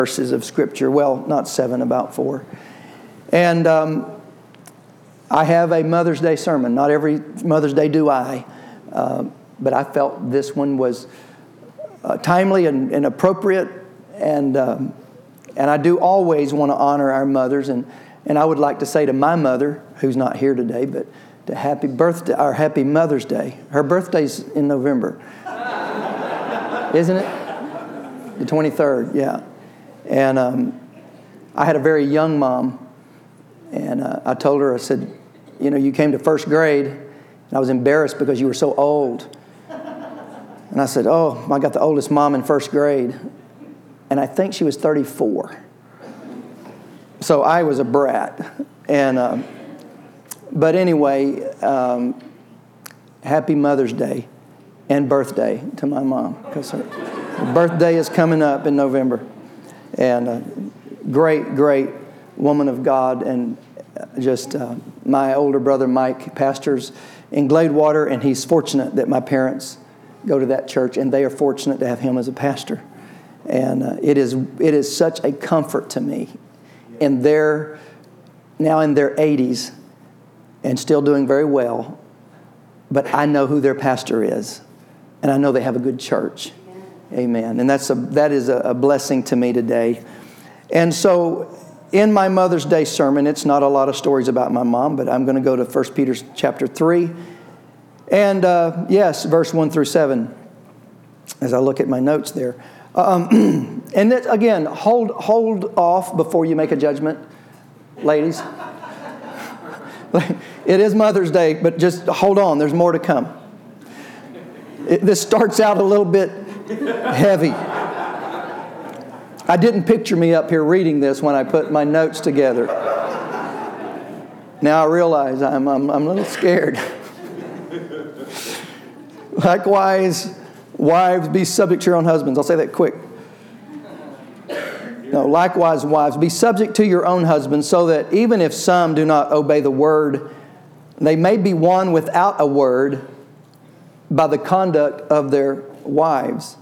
verses of Scripture. Well, not 7, about 4. And I have a Mother's Day sermon. Not every Mother's Day do I. But I felt this one was timely and appropriate. And I do always want to honor our mothers. And I would like to say to my mother, who's not here today, but to happy birthday, or happy Mother's Day. Her birthday's in November. Isn't it? The 23rd, yeah. And I had a very young mom. And I told her, I said, you came to first grade. And I was embarrassed because you were so old. And I said, I got the oldest mom in first grade. And I think she was 34. So I was a brat. And but anyway, happy Mother's Day and birthday to my mom, because her birthday is coming up in November. And great woman of God, and just my older brother Mike pastors in Gladewater, and he's fortunate that my parents go to that church, and they are fortunate to have him as a pastor. And it is such a comfort to me. And they're now in their 80s and still doing very well, but I know who their pastor is, and I know they have a good church. Amen. And that is a blessing to me today. And so in my Mother's Day sermon, it's not a lot of stories about my mom, but I'm going to go to 1 Peter chapter 3. And verse 1 through 7, as I look at my notes there. And again, hold off before you make a judgment, ladies. It is Mother's Day, but just hold on. There's more to come. This starts out a little bit heavy. I didn't picture me up here reading this when I put my notes together. Now I realize I'm a little scared. Likewise, wives, be subject to your own husbands. I'll say that quick. No, likewise, wives, be subject to your own husbands, so that even if some do not obey the word, they may be won without a word by the conduct of their wives.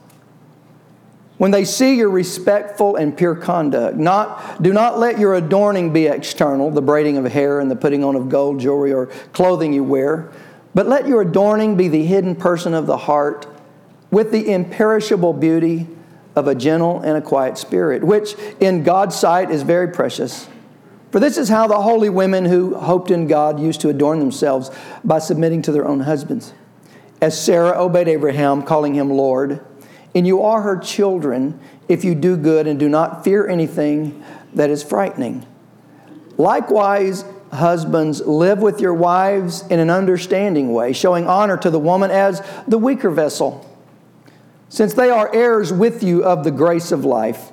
When they see your respectful and pure conduct, do not let your adorning be external, the braiding of hair and the putting on of gold jewelry or clothing you wear, but let your adorning be the hidden person of the heart, with the imperishable beauty of a gentle and a quiet spirit, which in God's sight is very precious. For this is how the holy women who hoped in God used to adorn themselves, by submitting to their own husbands. As Sarah obeyed Abraham, calling him Lord, and you are her children if you do good and do not fear anything that is frightening. Likewise, husbands, live with your wives in an understanding way, showing honor to the woman as the weaker vessel, since they are heirs with you of the grace of life,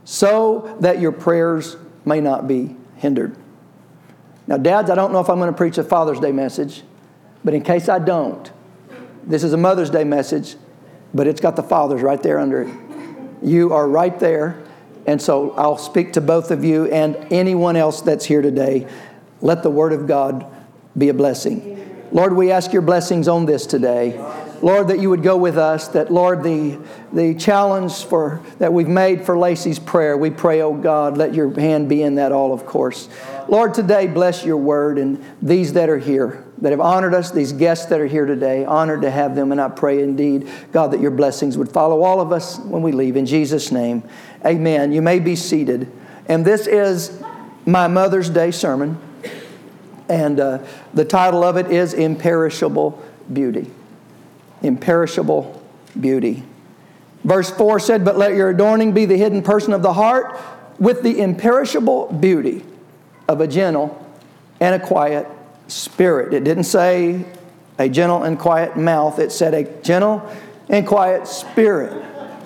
so that your prayers may not be hindered. Now, dads, I don't know if I'm going to preach a Father's Day message, but in case I don't, this is a Mother's Day message, but it's got the fathers right there under it. You are right there, and so I'll speak to both of you and anyone else that's here today. Let the Word of God be a blessing. Lord, we ask your blessings on this today. Lord, that you would go with us, that, Lord, the challenge that we've made for Lacey's prayer, we pray, oh God, let your hand be in that all, of course. Lord, today, bless your word, and these that are here, that have honored us, these guests that are here today, honored to have them, and I pray indeed, God, that your blessings would follow all of us when we leave. In Jesus' name, amen. You may be seated. And this is my Mother's Day sermon, and the title of it is Imperishable Beauty. Imperishable beauty. Verse 4 said, but let your adorning be the hidden person of the heart, with the imperishable beauty of a gentle and a quiet spirit. It didn't say a gentle and quiet mouth. It said a gentle and quiet spirit.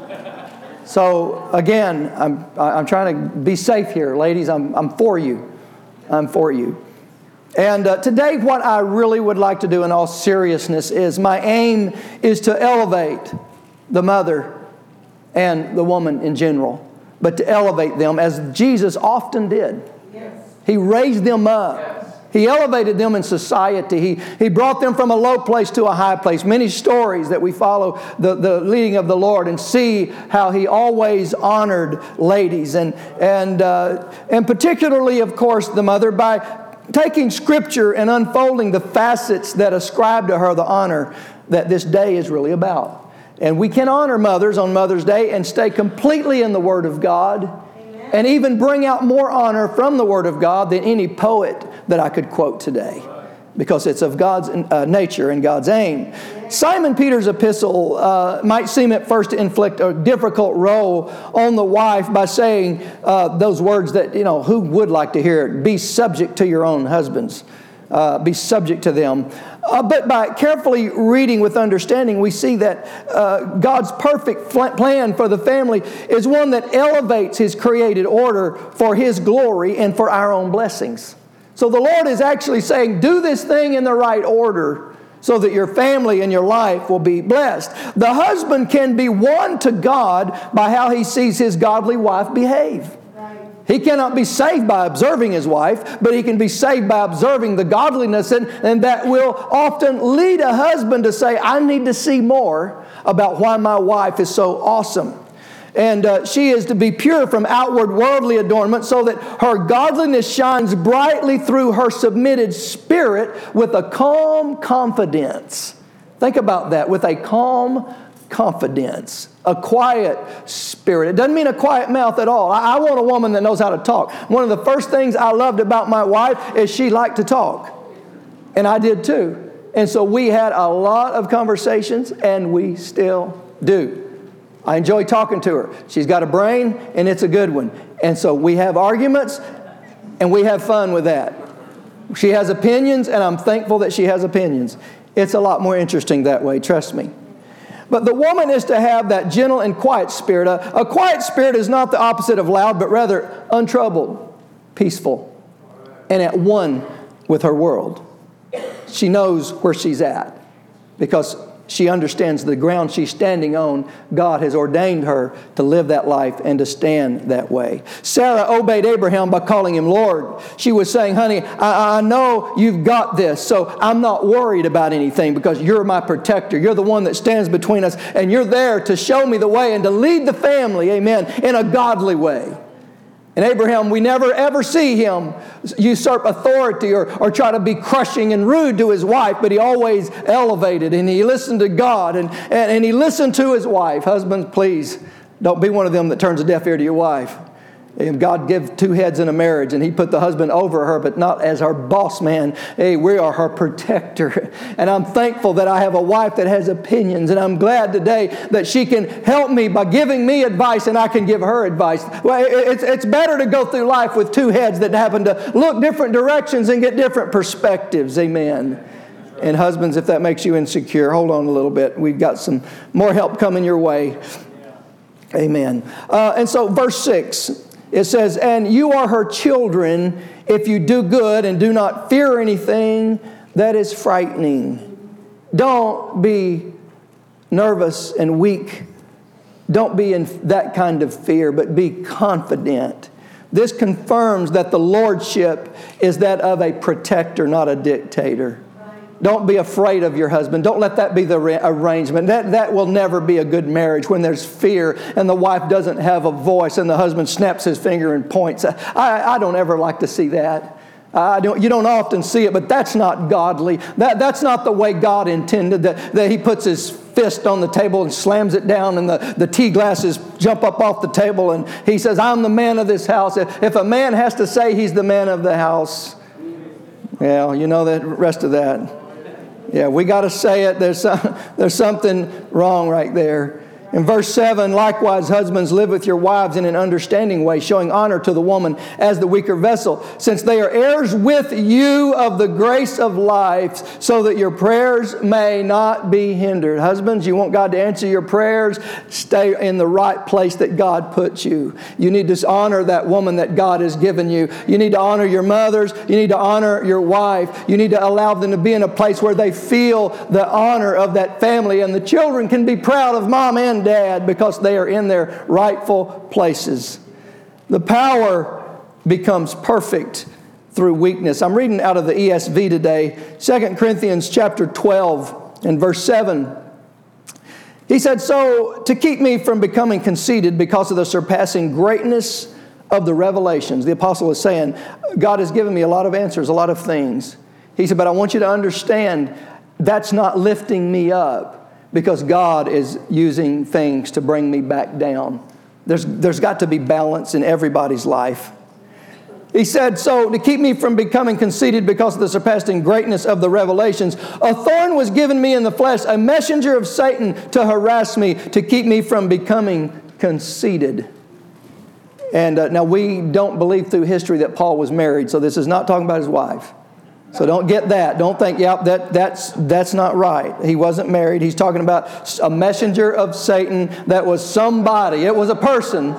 So again, I'm trying to be safe here, ladies. I'm for you. I'm for you. And today what I really would like to do in all seriousness is my aim is to elevate the mother and the woman in general, but to elevate them as Jesus often did. Yes. He raised them up. Yes. He elevated them in society. He brought them from a low place to a high place. Many stories that we follow the leading of the Lord and see how He always honored ladies. And particularly, of course, the mother, by taking Scripture and unfolding the facets that ascribe to her the honor that this day is really about. And we can honor mothers on Mother's Day and stay completely in the Word of God. And even bring out more honor from the Word of God than any poet that I could quote today, because it's of God's nature and God's aim. Simon Peter's epistle might seem at first to inflict a difficult role on the wife by saying those words that, who would like to hear it? Be subject to your own husbands. Be subject to them. But by carefully reading with understanding, we see that God's perfect plan for the family is one that elevates His created order for His glory and for our own blessings. So the Lord is actually saying, do this thing in the right order so that your family and your life will be blessed. The husband can be won to God by how he sees his godly wife behave. He cannot be saved by observing his wife, but he can be saved by observing the godliness, and that will often lead a husband to say, I need to see more about why my wife is so awesome. And she is to be pure from outward worldly adornment so that her godliness shines brightly through her submitted spirit with a calm confidence. Think about that, with a calm confidence, a quiet spirit. It doesn't mean a quiet mouth at all. I want a woman that knows how to talk. One of the first things I loved about my wife is she liked to talk. And I did too. And so we had a lot of conversations, and we still do. I enjoy talking to her. She's got a brain, and it's a good one. And so we have arguments, and we have fun with that. She has opinions, and I'm thankful that she has opinions. It's a lot more interesting that way, trust me. But the woman is to have that gentle and quiet spirit. A quiet spirit is not the opposite of loud, but rather untroubled, peaceful, and at one with her world. She knows where she's at because she understands the ground she's standing on. God has ordained her to live that life and to stand that way. Sarah obeyed Abraham by calling him Lord. She was saying, honey, I know you've got this, so I'm not worried about anything because you're my protector. You're the one that stands between us, and you're there to show me the way and to lead the family, amen, in a godly way. And Abraham, we never ever see him usurp authority or try to be crushing and rude to his wife, but he always elevated and he listened to God and he listened to his wife. Husbands, please don't be one of them that turns a deaf ear to your wife. And God gave two heads in a marriage, and He put the husband over her, but not as her boss man. Hey, we are her protector. And I'm thankful that I have a wife that has opinions, and I'm glad today that she can help me by giving me advice, and I can give her advice. Well, it's better to go through life with two heads that happen to look different directions and get different perspectives. Amen. And husbands, if that makes you insecure, hold on a little bit. We've got some more help coming your way. Amen. And so verse 6. It says, and you are her children if you do good and do not fear anything that is frightening. Don't be nervous and weak. Don't be in that kind of fear, but be confident. This confirms that the lordship is that of a protector, not a dictator. Don't be afraid of your husband. Don't let that be the arrangement. That will never be a good marriage when there's fear and the wife doesn't have a voice and the husband snaps his finger and points. I don't ever like to see that. You don't often see it, but that's not godly. That's not the way God intended, that He puts His fist on the table and slams it down and the tea glasses jump up off the table and He says, I'm the man of this house. If a man has to say he's the man of the house, yeah, you know the rest of that. Yeah, we got to say it. There's something wrong right there. In verse 7, likewise, husbands, live with your wives in an understanding way, showing honor to the woman as the weaker vessel, since they are heirs with you of the grace of life, so that your prayers may not be hindered. Husbands, you want God to answer your prayers? Stay in the right place that God puts you. You need to honor that woman that God has given you. You need to honor your mothers. You need to honor your wife. You need to allow them to be in a place where they feel the honor of that family, and the children can be proud of mom and dad because they are in their rightful places. The power becomes perfect through weakness. I'm reading out of the ESV today, 2 Corinthians chapter 12 and verse 7. He said, so to keep me from becoming conceited because of the surpassing greatness of the revelations. The apostle is saying, God has given me a lot of answers, a lot of things. He said, but I want you to understand that's not lifting me up because God is using things to bring me back down. There's got to be balance in everybody's life. He said, so to keep me from becoming conceited because of the surpassing greatness of the revelations, a thorn was given me in the flesh, a messenger of Satan to harass me, to keep me from becoming conceited. And now we don't believe through history that Paul was married, so this is not talking about his wife. So don't get that. Don't think, that's not right. He wasn't married. He's talking about a messenger of Satan that was somebody. It was a person.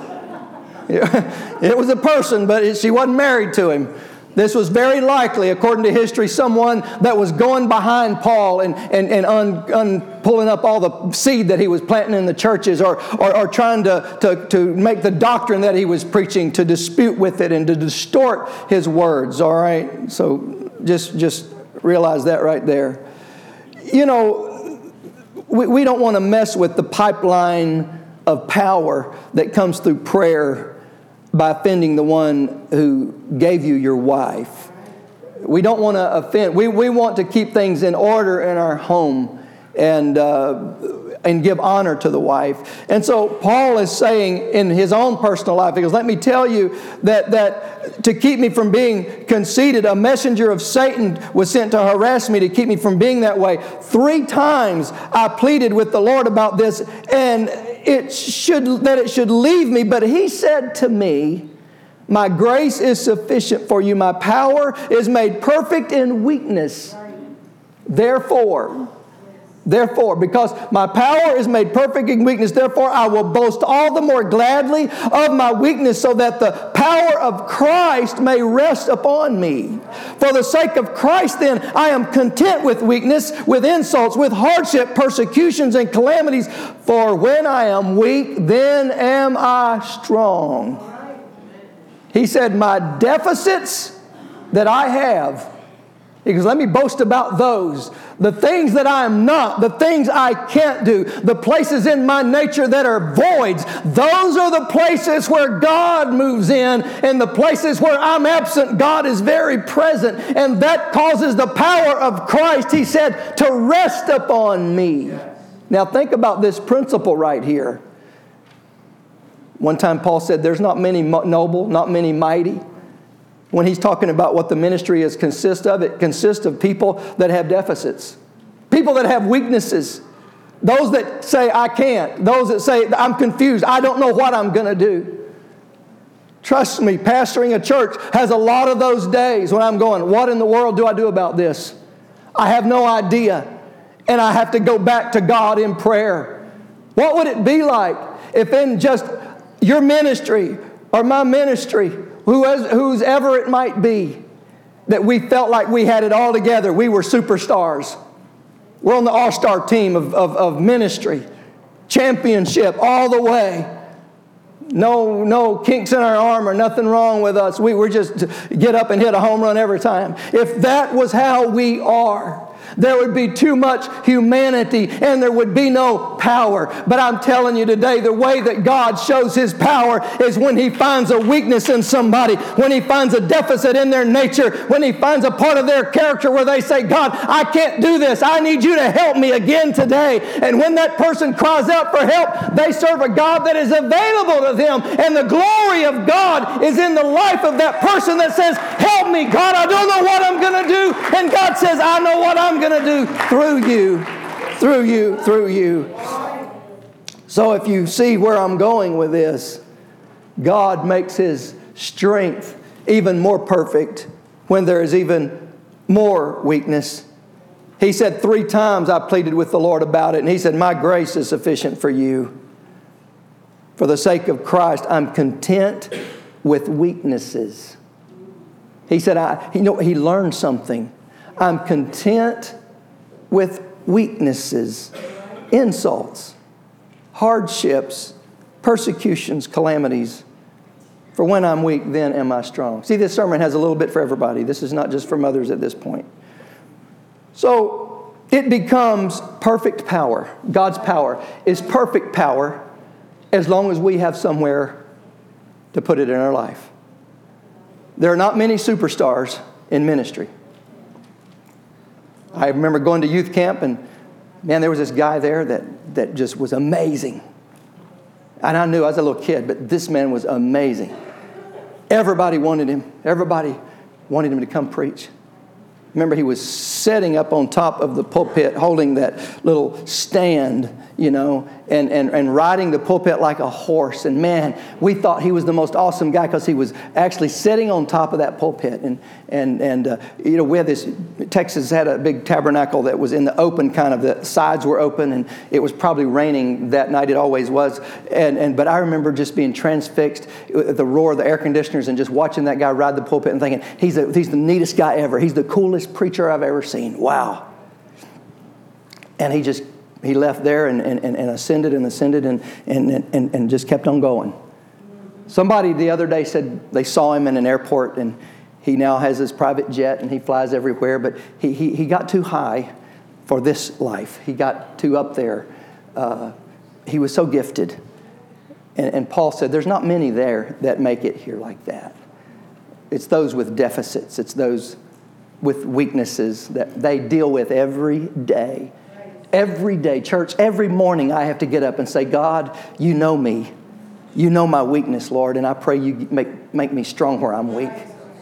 It was a person, but she wasn't married to him. This was very likely, according to history, someone that was going behind Paul and pulling up all the seed that he was planting in the churches or trying to make the doctrine that he was preaching to dispute with it and to distort his words, all right? So just realize that right there. You know, we don't want to mess with the pipeline of power that comes through prayer by offending the one who gave you your wife. We don't want to offend. We want to keep things in order in our home and give honor to the wife. And so Paul is saying in his own personal life, he goes, let me tell you that to keep me from being conceited, a messenger of Satan was sent to harass me, to keep me from being that way. 3 times I pleaded with the Lord about this, and it should leave me. But he said to me, my grace is sufficient for you. My power is made perfect in weakness. Therefore, because my power is made perfect in weakness, therefore I will boast all the more gladly of my weakness, so that the power of Christ may rest upon me. For the sake of Christ, then, I am content with weakness, with insults, with hardship, persecutions, and calamities. For when I am weak, then am I strong. He said, my deficits that I have, he goes, let me boast about those. The things that I am not, the things I can't do, the places in my nature that are voids, those are the places where God moves in, and the places where I'm absent, God is very present. And that causes the power of Christ, he said, to rest upon me. Now think about this principle right here. One time Paul said, there's not many noble, not many mighty. When he's talking about what the ministry consists of, it consists of people that have deficits. People that have weaknesses. Those that say, I can't. Those that say, I'm confused. I don't know what I'm going to do. Trust me, pastoring a church has a lot of those days when I'm going, what in the world do I do about this? I have no idea. And I have to go back to God in prayer. What would it be like if in just your ministry or my ministry, whose ever it might be, that we felt like we had it all together. We were superstars. We're on the all-star team of ministry. Championship all the way. No kinks in our armor, nothing wrong with us. We were just get up and hit a home run every time. If that was how we are, there would be too much humanity and there would be no power. But I'm telling you today, the way that God shows His power is when He finds a weakness in somebody, when He finds a deficit in their nature, when He finds a part of their character where they say, God, I can't do this. I need you to help me again today. And when that person cries out for help, they serve a God that is available to them. And the glory of God is in the life of that person that says, help me, God, I don't know what I'm going to do. And God says, I know what I'm going to do through you. So if you see where I'm going with this, God makes His strength even more perfect when there is even more weakness. He said 3 times I pleaded with the Lord about it, and He said, my grace is sufficient for you. For the sake of Christ, I'm content with weaknesses. He said, he learned something. I'm content with weaknesses, insults, hardships, persecutions, calamities. For when I'm weak, then am I strong. See, this sermon has a little bit for everybody. This is not just for mothers at this point. So it becomes perfect power. God's power is perfect power as long as we have somewhere to put it in our life. There are not many superstars in ministry. I remember going to youth camp, and man, there was this guy there that just was amazing. And I knew I was a little kid, but this man was amazing. Everybody wanted him. Everybody wanted him to come preach. Remember, he was sitting up on top of the pulpit, holding that little stand, and riding the pulpit like a horse. And man, we thought he was the most awesome guy because he was actually sitting on top of that pulpit. And we had this, Texas had a big tabernacle that was in the open kind of, the sides were open, and it was probably raining that night. It always was. But I remember just being transfixed at the roar of the air conditioners and just watching that guy ride the pulpit and thinking, he's the neatest guy ever. He's the coolest preacher I've ever seen. Wow. And he left there and ascended and just kept on going. Somebody the other day said they saw him in an airport, and he now has his private jet and he flies everywhere, but he got too high for this life. He got too up there. He was so gifted. And Paul said there's not many there that make it here like that. It's those with deficits. It's those with weaknesses that they deal with every day. Every day, church, every morning I have to get up and say, God, you know me. You know my weakness, Lord, and I pray you make me strong where I'm weak.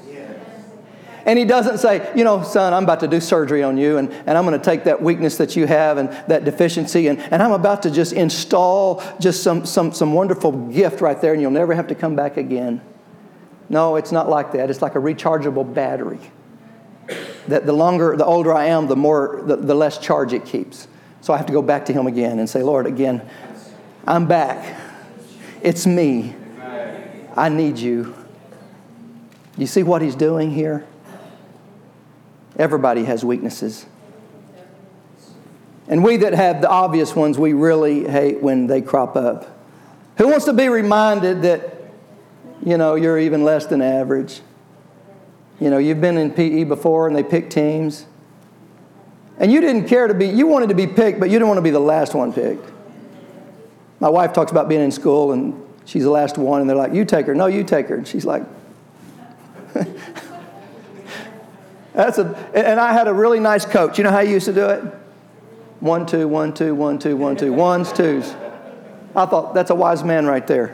And he doesn't say, son, I'm about to do surgery on you, and I'm going to take that weakness that you have and that deficiency, and I'm about to just install just some wonderful gift right there, and you'll never have to come back again. No, it's not like that. It's like a rechargeable battery. That the older I am, the less charge it keeps. So I have to go back to him again and say, Lord, again, I'm back. It's me. I need you. You see what he's doing here? Everybody has weaknesses. And we that have the obvious ones, we really hate when they crop up. Who wants to be reminded that, you're even less than average? You've been in PE before and they pick teams. And you didn't care you wanted to be picked, but you didn't want to be the last one picked. My wife talks about being in school and she's the last one, and they're like, you take her. No, you take her. And she's like, and I had a really nice coach. You know how he used to do it? 1, 2, 1, 2, 1, 2, 1, 2. Ones, twos. I thought, that's a wise man right there.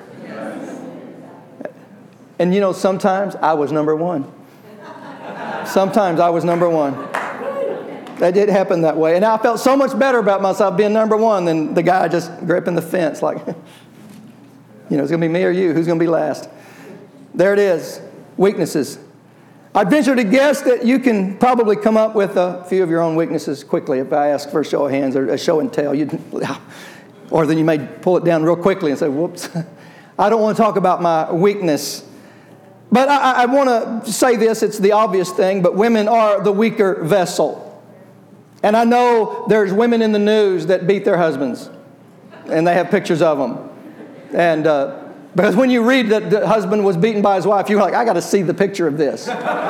And sometimes I was number one. Sometimes I was number one. That did happen that way. And I felt so much better about myself being number one than the guy just gripping the fence like, it's going to be me or you. Who's going to be last? There it is. Weaknesses. I venture to guess that you can probably come up with a few of your own weaknesses quickly if I ask for a show of hands or a show and tell. Or then you may pull it down real quickly and say, whoops. I don't want to talk about my weakness. But I want to say this, it's the obvious thing, but women are the weaker vessel. And I know there's women in the news that beat their husbands, and they have pictures of them. And because when you read that the husband was beaten by his wife, you're like, I got to see the picture of this.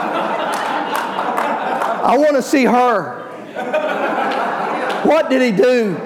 I want to see her. What did he do?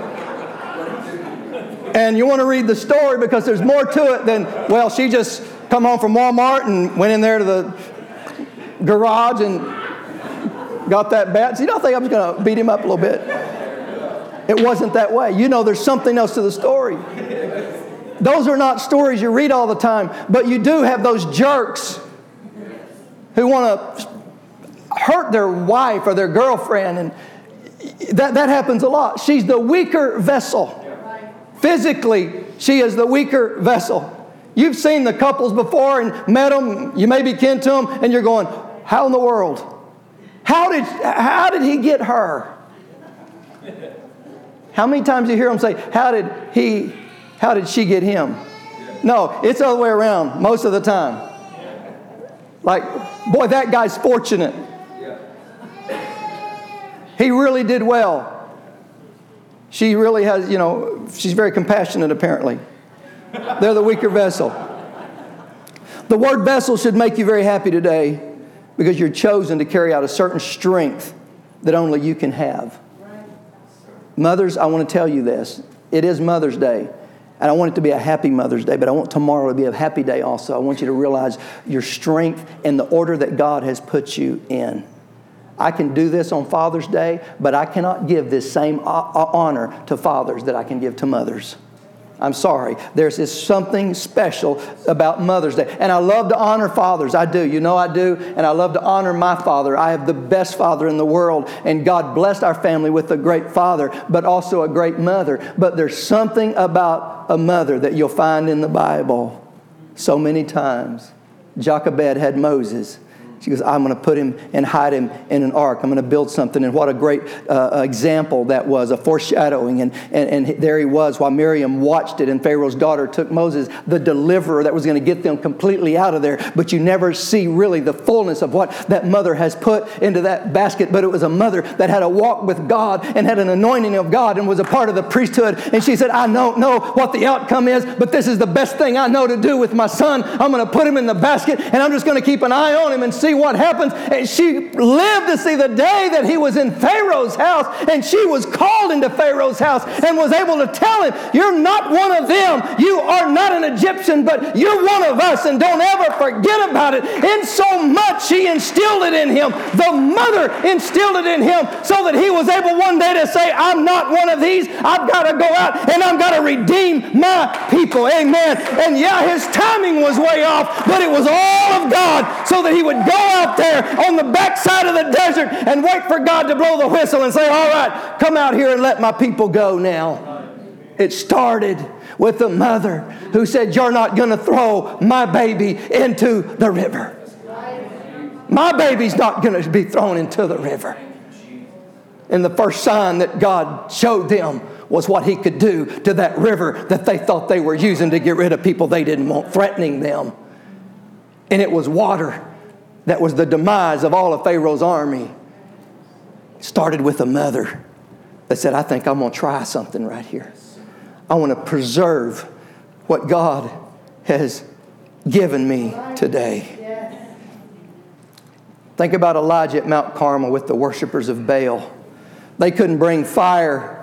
And you want to read the story because there's more to it than, she just come home from Walmart and went in there to the garage and got that bat. So you don't think I'm just going to beat him up a little bit? It wasn't that way. There's something else to the story. Those are not stories you read all the time, but you do have those jerks who want to hurt their wife or their girlfriend, and that happens a lot. She's the weaker vessel. Physically, she is the weaker vessel. You've seen the couples before and met them. You may be kin to them, and you're going, how in the world? How did he get her? How many times do you hear them say, how did she get him? No, it's the other way around most of the time. Like, boy, that guy's fortunate. He really did well. She really has, she's very compassionate apparently. They're the weaker vessel. The word vessel should make you very happy today because you're chosen to carry out a certain strength that only you can have. Mothers, I want to tell you this. It is Mother's Day. And I want it to be a happy Mother's Day, but I want tomorrow to be a happy day also. I want you to realize your strength and the order that God has put you in. I can do this on Father's Day, but I cannot give this same honor to fathers that I can give to mothers. I'm sorry. There's something special about Mother's Day. And I love to honor fathers. I do. You know I do. And I love to honor my father. I have the best father in the world. And God blessed our family with a great father, but also a great mother. But there's something about a mother that you'll find in the Bible so many times. Jochebed had Moses. She goes, I'm going to put him and hide him in an ark. I'm going to build something. And what a great example that was, a foreshadowing. And there he was while Miriam watched it. And Pharaoh's daughter took Moses, the deliverer that was going to get them completely out of there. But you never see really the fullness of what that mother has put into that basket. But it was a mother that had a walk with God and had an anointing of God and was a part of the priesthood. And she said, I don't know what the outcome is, but this is the best thing I know to do with my son. I'm going to put him in the basket and I'm just going to keep an eye on him and see what happens. And she lived to see the day that he was in Pharaoh's house, and she was called into Pharaoh's house and was able to tell him, you're not one of them. You are not an Egyptian, but you're one of us, and don't ever forget about it. And so much she instilled it in him. The mother instilled it in him so that he was able one day to say, I'm not one of these. I've got to go out and I've got to redeem my people. Amen. And yeah, his timing was way off, but it was all of God so that he would go out there on the backside of the desert and wait for God to blow the whistle and say, all right, come out here and let my people go now. It started with the mother who said, you're not going to throw my baby into the river. My baby's not going to be thrown into the river. And the first sign that God showed them was what he could do to that river that they thought they were using to get rid of people they didn't want, threatening them. And it was water. That was the demise of all of Pharaoh's army. It started with a mother that said, I think I'm going to try something right here. I want to preserve what God has given me today. Think about Elijah at Mount Carmel with the worshipers of Baal. They couldn't bring fire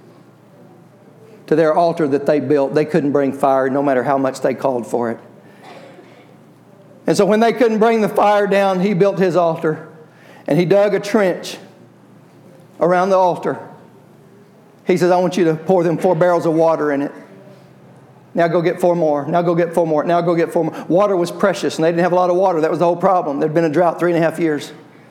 to their altar that they built. They couldn't bring fire no matter how much they called for it. And so when they couldn't bring the fire down, he built his altar. And he dug a trench around the altar. He says, I want you to pour them 4 barrels of water in it. Now go get 4 more. Now go get 4 more. Now go get 4 more. Water was precious, and they didn't have a lot of water. That was the whole problem. There'd been a drought 3.5 years.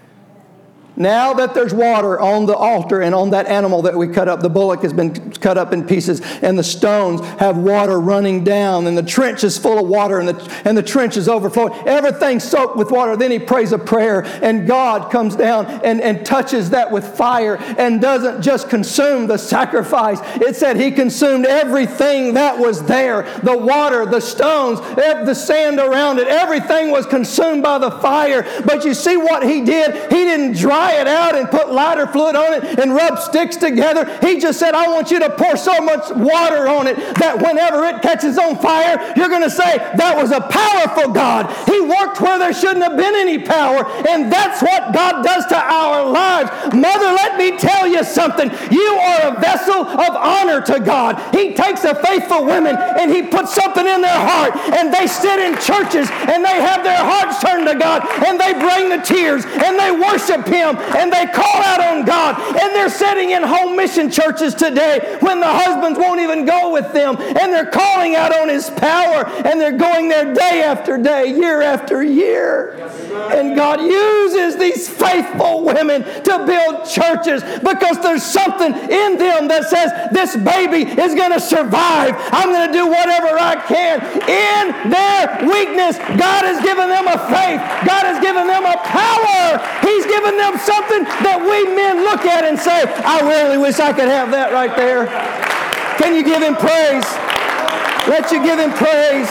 Now that there's water on the altar and on that animal that we cut up, the bullock has been cut up in pieces, and the stones have water running down, and the trench is full of water, and the trench is overflowing. Everything's soaked with water. Then he prays a prayer, and God comes down and touches that with fire and doesn't just consume the sacrifice. It said he consumed everything that was there. The water, the stones, the sand around it, everything was consumed by the fire. But you see what he did? He didn't dry it out and put lighter fluid on it and rub sticks together. He just said, I want you to pour so much water on it that whenever it catches on fire, you're going to say, that was a powerful God. He worked where there shouldn't have been any power. And that's what God does to our lives. Mother, let me tell you something. You are a vessel of honor to God. He takes a faithful woman and he puts something in their heart, and they sit in churches and they have their hearts turned to God, and they bring the tears and they worship him. And they call out on God. And they're sitting in home mission churches today when the husbands won't even go with them. And they're calling out on his power. And they're going there day after day, year after year. And God uses these faithful women to build churches because there's something in them that says, this baby is going to survive. I'm going to do whatever I can. In their weakness, God has given them a faith. God has given them a power. He's given them something that we men look at and say, I really wish I could have that right there. Can you give him praise? Let you give him praise.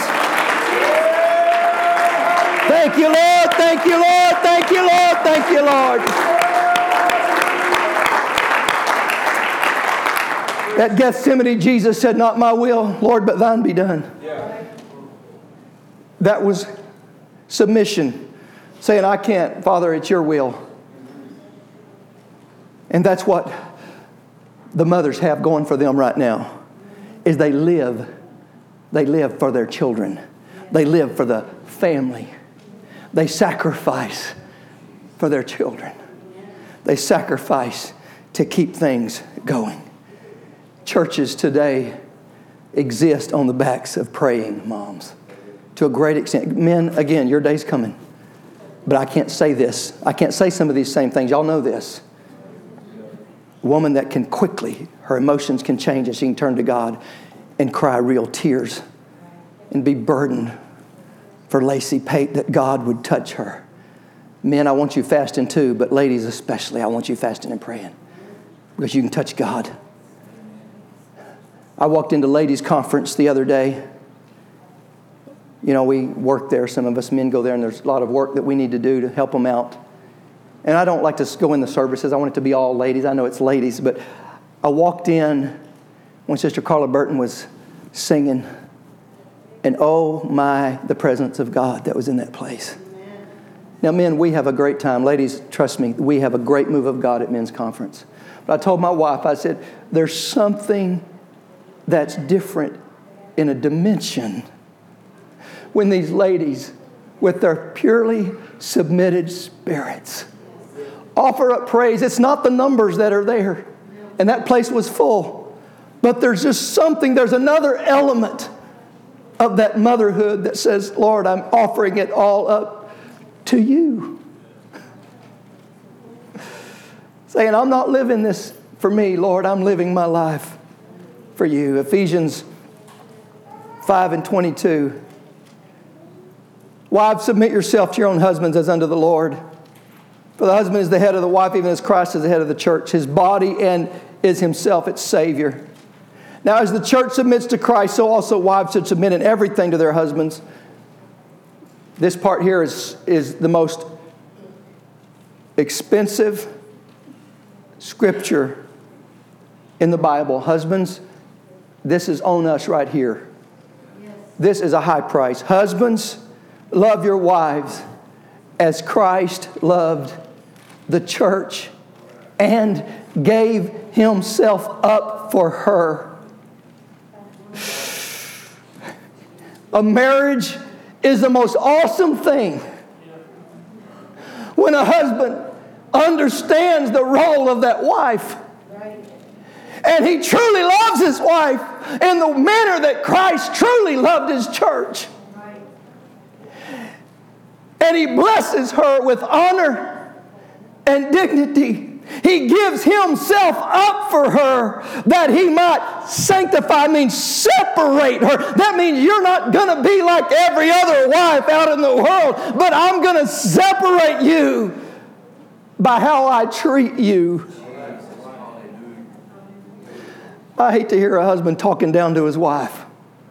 Thank you, Lord. Thank you, Lord. Thank you, Lord. Thank you, Lord. At Gethsemane, Jesus said, not my will, Lord, but thine be done. That was Submission. Saying, I can't, Father, it's your will. And that's what the mothers have going for them right now, is they live for their children. They live for the family. They sacrifice for their children. They sacrifice to keep things going. Churches today exist on the backs of praying moms to a great extent. Men, again, your day's coming. But I can't say this. I can't say some of these same things. Y'all know this. A woman that can quickly, her emotions can change and she can turn to God and cry real tears and be burdened for Lacey Pate that God would touch her. Men, I want you fasting too, but ladies especially, I want you fasting and praying because you can touch God. I walked into ladies' conference the other day. You know, we work there. Some of us men go there, and there's a lot of work that we need to do to help them out. And I don't like to go in the services. I want it to be all ladies. I know it's ladies, but I walked in when Sister Carla Burton was singing, and oh my, the presence of God that was in that place. Amen. Now, men, we have a great time. Ladies, trust me, we have a great move of God at men's conference. But I told my wife, I said, there's something that's different in a dimension when these ladies, with their purely submitted spirits, offer up praise. It's not the numbers that are there. And that place was full. But there's just something, there's another element of that motherhood that says, Lord, I'm offering it all up to you. Saying, I'm not living this for me, Lord. I'm living my life for you. Ephesians 5:22. Wives, submit yourself to your own husbands as unto the Lord. For the husband is the head of the wife, even as Christ is the head of the church, his body, and is himself its Savior. Now, as the church submits to Christ, so also wives should submit in everything to their husbands. This part here is the most expensive scripture in the Bible. Husbands, this is on us right here. This is a high price. Husbands, love your wives as Christ loved the church and gave himself up for her. A marriage is the most awesome thing when a husband understands the role of that wife. And he truly loves his wife in the manner that Christ truly loved his church. And he blesses her with honor and dignity. He gives himself up for her that he might sanctify, means separate her. That means you're not going to be like every other wife out in the world, but I'm going to separate you by how I treat you. I hate to hear a husband talking down to his wife.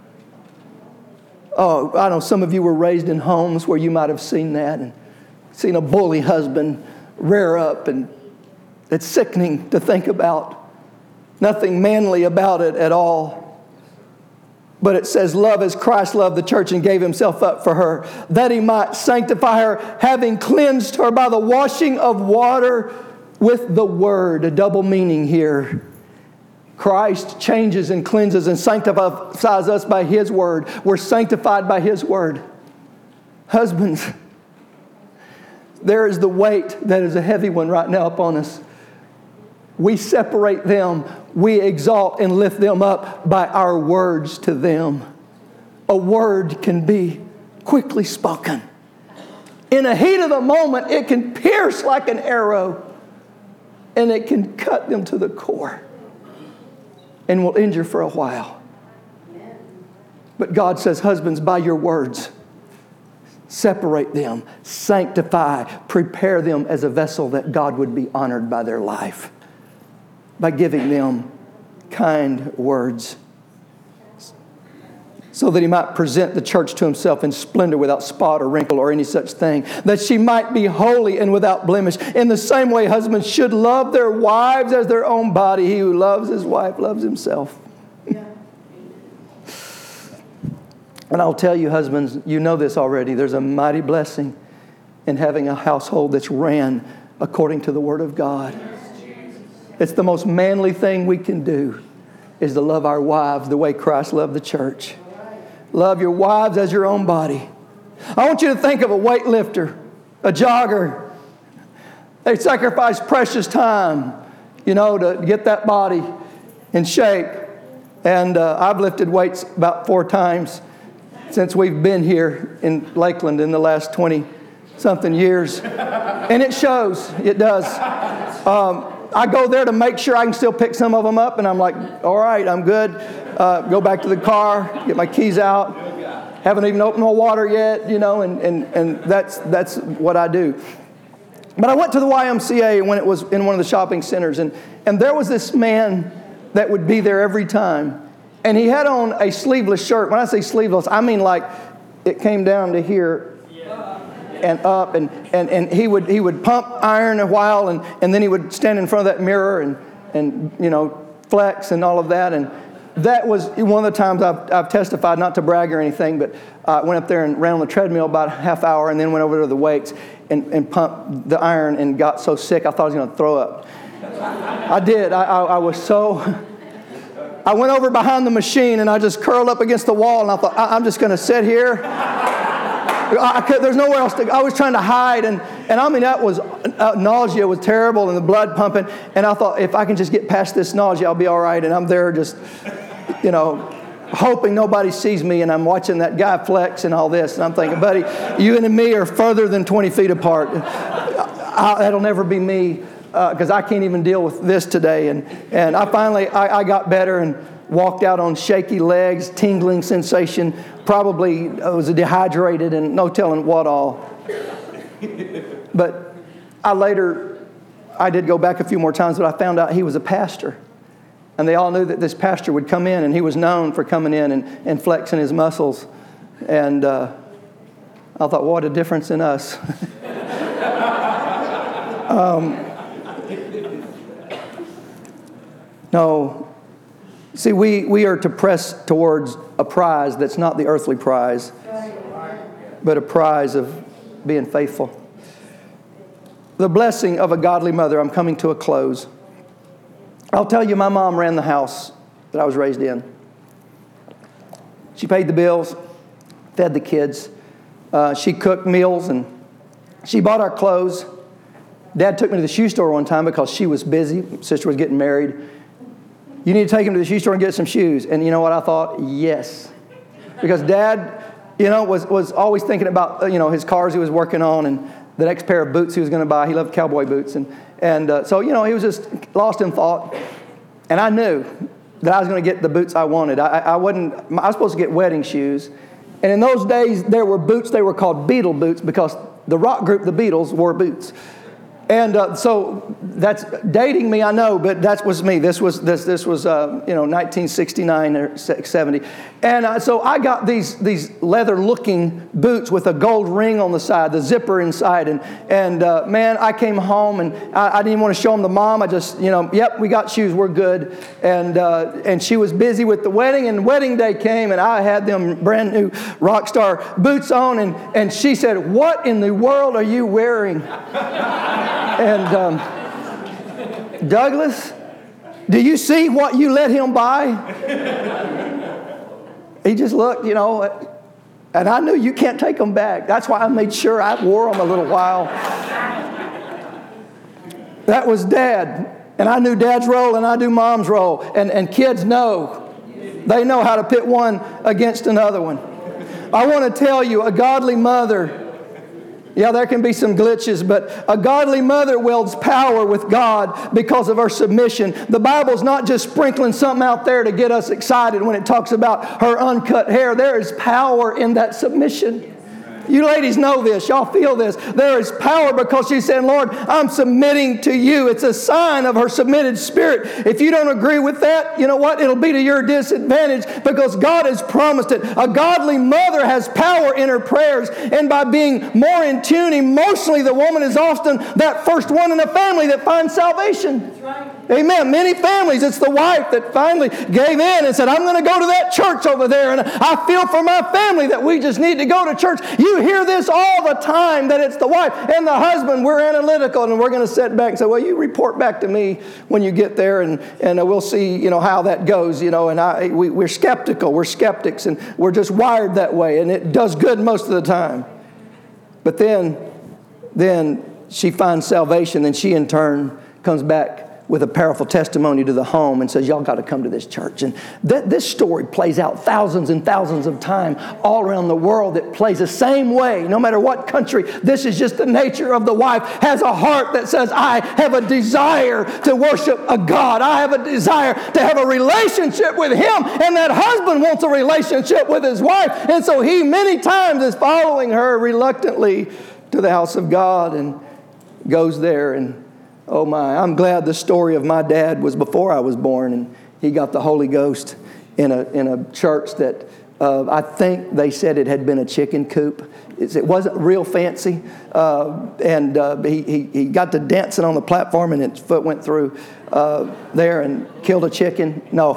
Oh, I know some of you were raised in homes where you might have seen that and seen a bully husband rear up, and it's sickening to think about. Nothing manly about it at all. But it says, love as Christ loved the church and gave himself up for her, that he might sanctify her, having cleansed her by the washing of water with the word. A double meaning here. Christ changes and cleanses and sanctifies us by his word. We're sanctified by his word. Husbands, there is the weight that is a heavy one right now upon us. We separate them. We exalt and lift them up by our words to them. A word can be quickly spoken. In the heat of the moment, it can pierce like an arrow, and it can cut them to the core and will injure for a while. But God says, husbands, by your words, separate them, sanctify, prepare them as a vessel that God would be honored by their life, by giving them kind words, so that he might present the church to himself in splendor, without spot or wrinkle or any such thing, that she might be holy and without blemish. In the same way, husbands should love their wives as their own body. He who loves his wife loves himself. Yeah. And I'll tell you, husbands, you know this already. There's a mighty blessing in having a household that's ran according to the Word of God. It's the most manly thing we can do, is to love our wives the way Christ loved the church. Love your wives as your own body. I want you to think of a weightlifter, a jogger. They sacrifice precious time, to get that body in shape. And I've lifted weights about 4 times since we've been here in Lakeland in the last 20-something years. And it shows. It does. I go there to make sure I can still pick some of them up, and I'm like, all right, I'm good. Go back to the car, get my keys out. Haven't even opened my water yet, and that's what I do. But I went to the YMCA when it was in one of the shopping centers, and there was this man that would be there every time. And he had on a sleeveless shirt. When I say sleeveless, I mean like it came down to here and up, and he would pump iron a while, and then he would stand in front of that mirror and flex and all of that. And that was one of the times I've testified, not to brag or anything, but I went up there and ran on the treadmill about a half hour, and then went over to the weights and pumped the iron, and got so sick I thought I was going to throw up. I did. I was so... I went over behind the machine, and I just curled up against the wall, and I thought, I'm just going to sit here. There's nowhere else to go. I was trying to hide, and I mean, that was, nausea was terrible, and the blood pumping, and I thought, if I can just get past this nausea, I'll be all right. And I'm there just, hoping nobody sees me, and I'm watching that guy flex and all this, and I'm thinking, buddy, you and me are further than 20 feet apart. That'll never be me, because I can't even deal with this today. And I finally got better and walked out on shaky legs, tingling sensation, probably was dehydrated and no telling what all. But I did go back a few more times, but I found out he was a pastor. And they all knew that this pastor would come in, and he was known for coming in and flexing his muscles. And I thought, what a difference in us. No. See, we are to press towards a prize that's not the earthly prize, but a prize of being faithful. The blessing of a godly mother. I'm coming to a close. I'll tell you, my mom ran the house that I was raised in. She paid the bills, fed the kids. She cooked meals, and she bought our clothes. Dad took me to the shoe store one time because she was busy. Sister was getting married. You need to take him to the shoe store and get some shoes. And you know what I thought? Yes. Because Dad, was always thinking about, his cars he was working on and the next pair of boots he was going to buy. He loved cowboy boots. And so, he was just lost in thought. And I knew that I was going to get the boots I wanted. I was supposed to get wedding shoes. And in those days, there were boots. They were called Beatle boots because the rock group, the Beatles, wore boots. And so that's dating me, I know, but that was me. This was 1969 or 70. And so I got these leather-looking boots with a gold ring on the side, the zipper inside. And man, I came home, and I didn't even want to show them to Mom. I just, yep, we got shoes, we're good. And she was busy with the wedding, and wedding day came, and I had them brand new Rockstar boots on. And she said, "What in the world are you wearing?" And Douglas, do you see what you let him buy? He just looked, and I knew you can't take them back. That's why I made sure I wore them a little while. That was Dad. And I knew Dad's role, and I knew Mom's role. And kids know. They know how to pit one against another one. I want to tell you, a godly mother, yeah, there can be some glitches, but a godly mother wields power with God because of her submission. The Bible's not just sprinkling something out there to get us excited when it talks about her uncut hair. There is power in that submission. You ladies know this. Y'all feel this. There is power because she's saying, "Lord, I'm submitting to you." It's a sign of her submitted spirit. If you don't agree with that, you know what? It'll be to your disadvantage because God has promised it. A godly mother has power in her prayers, and by being more in tune emotionally, the woman is often that first one in the family that finds salvation. That's right. Amen. Many families, it's the wife that finally gave in and said, I'm going to go to that church over there, and I feel for my family that we just need to go to church. You hear this all the time, that it's the wife and the husband. We're analytical, and we're going to sit back and say, well, you report back to me when you get there, and we'll see, how that goes, and we're skeptical. We're skeptics, and we're just wired that way, and it does good most of the time. But then she finds salvation, and she in turn comes back with a powerful testimony to the home and says, y'all got to come to this church. And this story plays out thousands and thousands of times all around the world. It plays the same way, no matter what country. This is just the nature of the wife. Has a heart that says, I have a desire to worship a God. I have a desire to have a relationship with Him. And that husband wants a relationship with his wife. And so he many times is following her reluctantly to the house of God and goes there. And oh my, I'm glad the story of my dad was before I was born, and he got the Holy Ghost in a church that I think they said it had been a chicken coop. It wasn't real fancy, and he got to dancing on the platform, and his foot went through there and killed a chicken. No,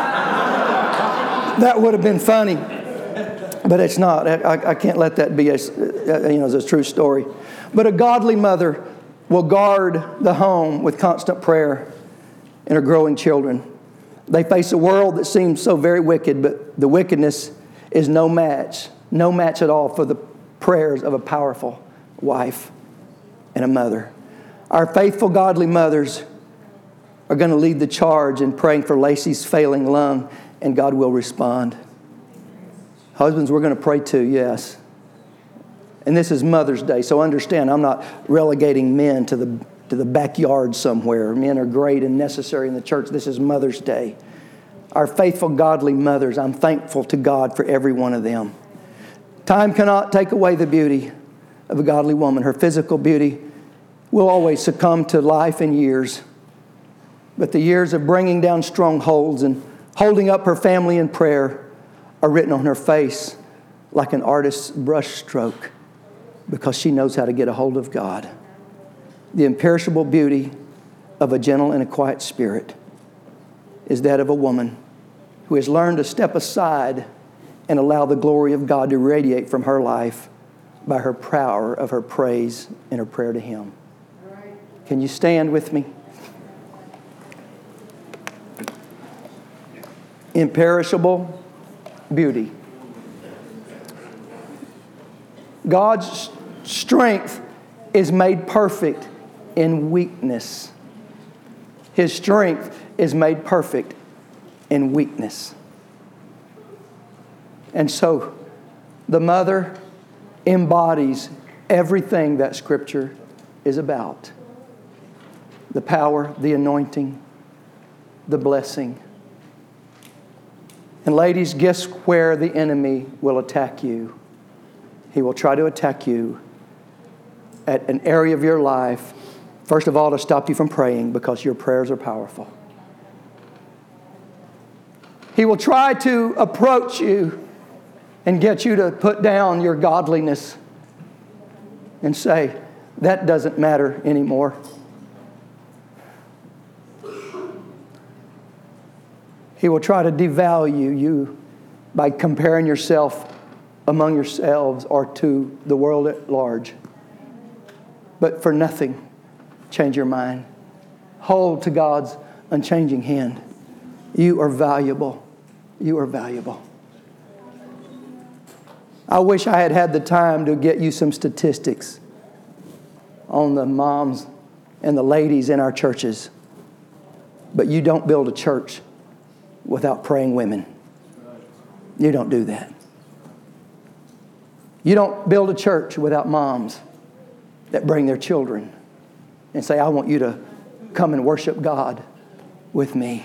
that would have been funny, but it's not. I can't let that be as a true story. But a godly mother will guard the home with constant prayer and her growing children. They face a world that seems so very wicked, but the wickedness is no match at all for the prayers of a powerful wife and a mother. Our faithful, godly mothers are going to lead the charge in praying for Lacey's failing lung, and God will respond. Husbands, we're going to pray too, yes. And this is Mother's Day, so understand, I'm not relegating men to the backyard somewhere. Men are great and necessary in the church. This is Mother's Day. Our faithful, godly mothers, I'm thankful to God for every one of them. Time cannot take away the beauty of a godly woman. Her physical beauty will always succumb to life and years. But the years of bringing down strongholds and holding up her family in prayer are written on her face like an artist's brush stroke, because she knows how to get a hold of God. The imperishable beauty of a gentle and a quiet spirit is that of a woman who has learned to step aside and allow the glory of God to radiate from her life by her power of her praise and her prayer to Him. Can you stand with me? Imperishable beauty. God's strength is made perfect in weakness. His strength is made perfect in weakness. And so the mother embodies everything that Scripture is about. The power, the anointing, the blessing. And ladies, guess where the enemy will attack you? He will try to attack you at an area of your life, first of all, to stop you from praying, because your prayers are powerful. He will try to approach you and get you to put down your godliness and say, that doesn't matter anymore. He will try to devalue you by comparing yourself among yourselves or to the world at large. But for nothing, change your mind. Hold to God's unchanging hand. You are valuable. You are valuable. I wish I had had the time to get you some statistics on the moms and the ladies in our churches. But you don't build a church without praying women. You don't do that. You don't build a church without moms that bring their children and say, I want you to come and worship God with me.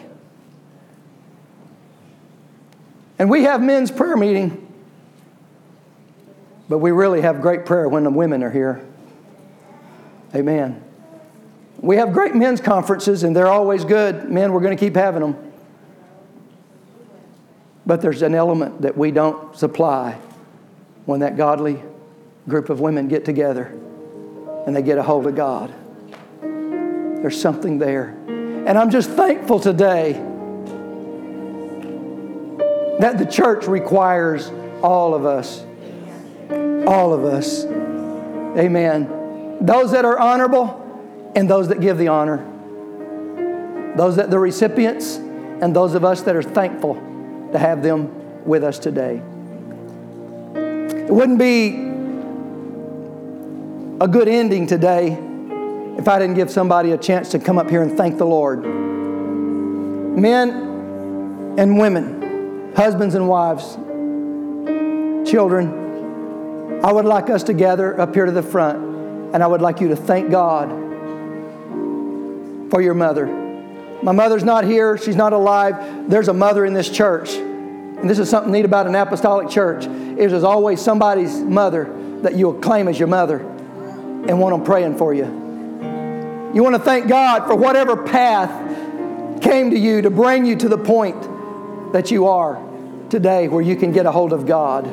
And we have men's prayer meeting, but we really have great prayer when the women are here. Amen. We have great men's conferences, and they're always good. Men, we're going to keep having them. But there's an element that we don't supply when that godly group of women get together and they get a hold of God. There's something there. And I'm just thankful today that the church requires all of us. All of us. Amen. Those that are honorable and those that give the honor. Those that the recipients and those of us that are thankful to have them with us today. It wouldn't be a good ending today if I didn't give somebody a chance to come up here and thank the Lord. Men and women, husbands and wives, children, I would like us to gather up here to the front, and I would like you to thank God for your mother. My mother's not here. She's not alive. There's a mother in this church. And this is something neat about an apostolic church. There's always somebody's mother that you'll claim as your mother and want them praying for you. You want to thank God for whatever path came to you to bring you to the point that you are today where you can get a hold of God.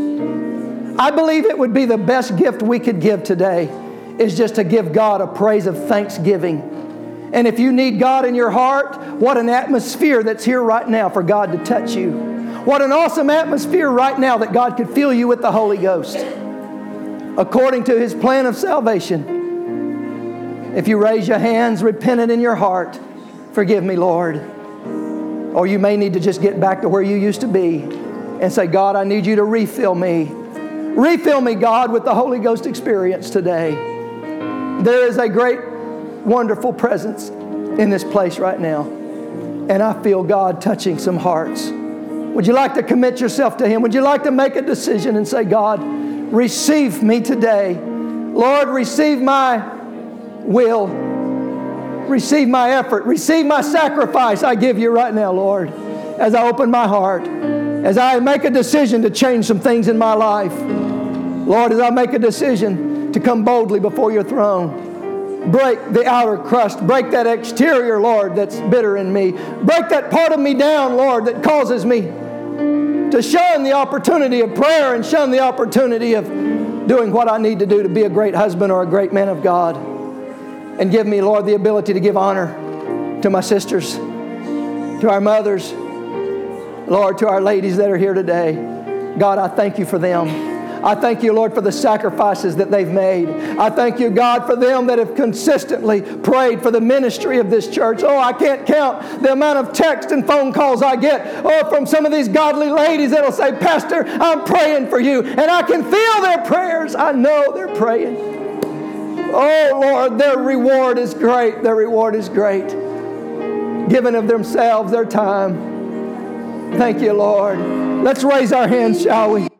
I believe it would be the best gift we could give today is just to give God a praise of thanksgiving. And if you need God in your heart, what an atmosphere that's here right now for God to touch you. What an awesome atmosphere right now that God could fill you with the Holy Ghost. According to His plan of salvation. If you raise your hands, repentant in your heart, forgive me, Lord. Or you may need to just get back to where you used to be and say, God, I need you to refill me. Refill me, God, with the Holy Ghost experience today. There is a great, wonderful presence in this place right now. And I feel God touching some hearts. Would you like to commit yourself to Him? Would you like to make a decision and say, God, receive me today. Lord, receive my will. Receive my effort. Receive my sacrifice I give you right now, Lord, as I open my heart, as I make a decision to change some things in my life. Lord, as I make a decision to come boldly before your throne. Break the outer crust. Break that exterior, Lord, that's bitter in me. Break that part of me down, Lord, that causes me to shun the opportunity of prayer and shun the opportunity of doing what I need to do to be a great husband or a great man of God. And give me, Lord, the ability to give honor to my sisters, to our mothers, Lord, to our ladies that are here today. God, I thank you for them. I thank you, Lord, for the sacrifices that they've made. I thank you, God, for them that have consistently prayed for the ministry of this church. Oh, I can't count the amount of text and phone calls I get from some of these godly ladies that'll say, Pastor, I'm praying for you. And I can feel their prayers. I know they're praying. Oh, Lord, their reward is great. Their reward is great. Giving of themselves, their time. Thank you, Lord. Let's raise our hands, shall we?